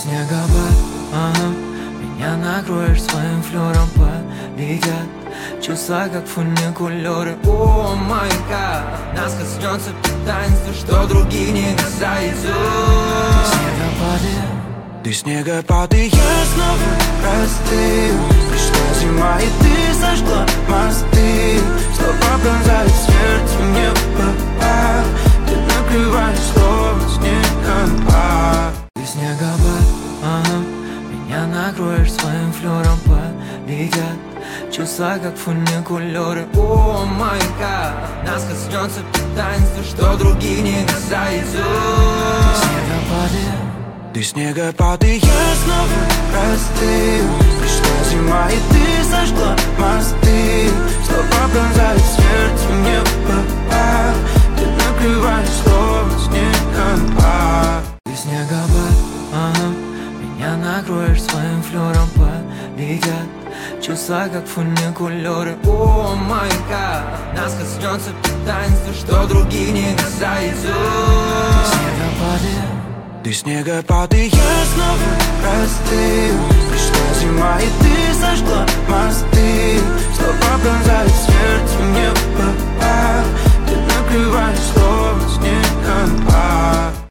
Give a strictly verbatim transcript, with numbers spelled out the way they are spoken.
снегопад, ага. Меня накроешь своим флёром, полетят чувства, как фуникулёры. О, май гад, нас коснется таинство, что других не касается. Ты снегопады, Ты снегопад, и я снова простыл. Пришла зима, и ты сожгла мосты. Слова пронзают сердце мне в попах. Ты накрываешь словно снегопад. ты снегопад, ага. Меня накроешь своим флёром, полетят чувства, как фуникулёры. О, май гад, нас коснется таинство, что других не касается. Ты снегопады, Ты снегопад, и я снова простыл. Пришла зима, и ты сожгла мосты. Слова пронзают сердце мне в попах. Ты накрываешь словно снегопад. ты снегопад, ага. Меня накроешь своим флёром, полетят чувства, как фуникулёры. О, май гад, нас коснется таинство, что других не касается. Ты снегопады, Ты снегопад, и я снова простыл. Пришла зима, и ты сожгла мосты.